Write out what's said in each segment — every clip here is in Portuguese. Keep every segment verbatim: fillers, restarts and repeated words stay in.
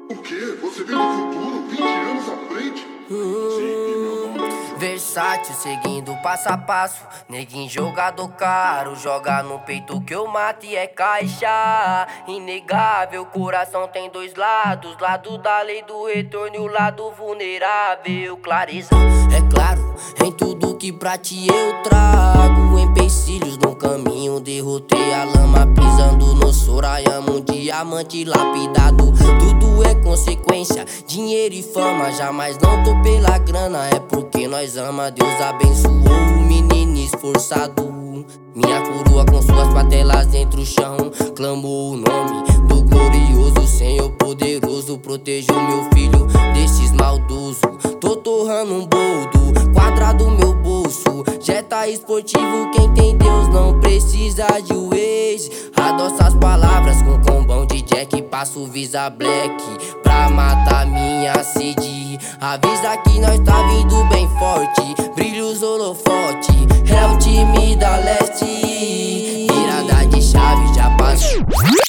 O quê? Você vê no futuro, vinte anos à frente? Hum, versátil, seguindo passo a passo. Neguinho jogador caro, joga no peito que eu mato e é caixa. Inegável, coração tem dois lados, lado da lei do retorno e o lado vulnerável. Clareza, é claro, em tudo que pra ti eu trago. Empecilhos no caminho, derrotei a lama, pisando no Sorayama, um diamante lapidado. Tudo é consequência, dinheiro e fama, jamais não tô pela grana, é porque nós ama. Deus abençoou o menino esforçado. Minha coroa com suas patelas entre o chão clamou o nome do glorioso Senhor poderoso. Protejou meu filho desses maldosos. Tô torrando um boldo, quadrado meu bolso. Jetta esportivo, quem tem Deus não precisa de Waze. Adoça as palavras com combão de Jack, passo Visa Black pra matar minha sede. Avisa que nós tá vindo bem forte, brilha os holofote, é o time da leste. Virada de chave, já passou.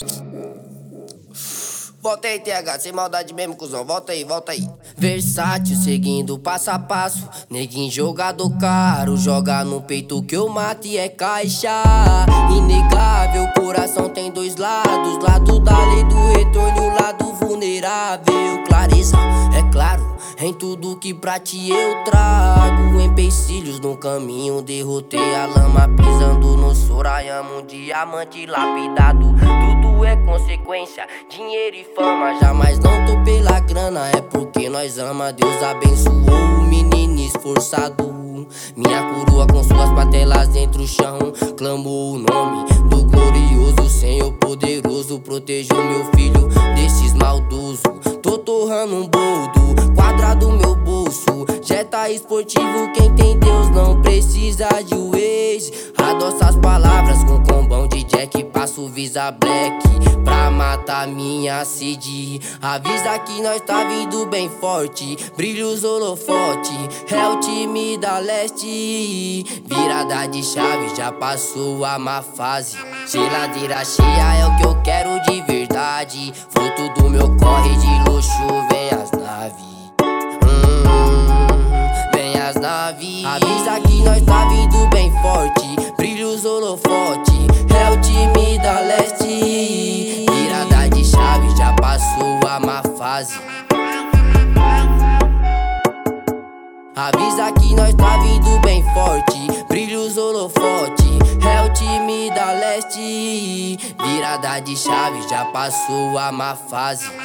Volta aí, T H, sem maldade mesmo, cuzão. Volta aí, volta aí. Versátil, seguindo passo a passo. Neguinho jogador caro, joga no peito que eu mato e é caixa. Inegável, coração tem dois lados, lado da lei do retorno e o lado vulnerável. Clareza, é claro, em tudo que pra ti eu trago. Empecilhos no caminho, derrotei a lama, pisando no Sorayama, um diamante lapidado. Tudo é consequência, dinheiro e fama, jamais não tô pela grana, é porque nós ama. Deus abençoou o menino esforçado. Minha coroa com suas patelas entre o chão clamou o nome do glorioso Senhor poderoso. Protejou meu filho desses maldosos. Tô torrando um boldo, quadrado meu bolso. Jetta esportivo, quem tem Deus não precisa de Waze. Adoça as palavras com combão de Jack, passo Visa Black pra matar minha sede. Avisa que nós tá vindo bem forte, brilha os holofote, é o time da leste. Virada de chave, já passou a má fase. Geladeira cheia é o que eu quero de verdade. Fruto do meu corre de luxo, vem as naves. Hum, vem as naves. Avisa que nós tá vindo bem forte, brilha os holofote, é o time da leste. Virada de chave, já passou a má fase. Avisa que nós tá vindo bem forte, brilha os holofote, é o time da leste. Virada de chave, já passou a má fase.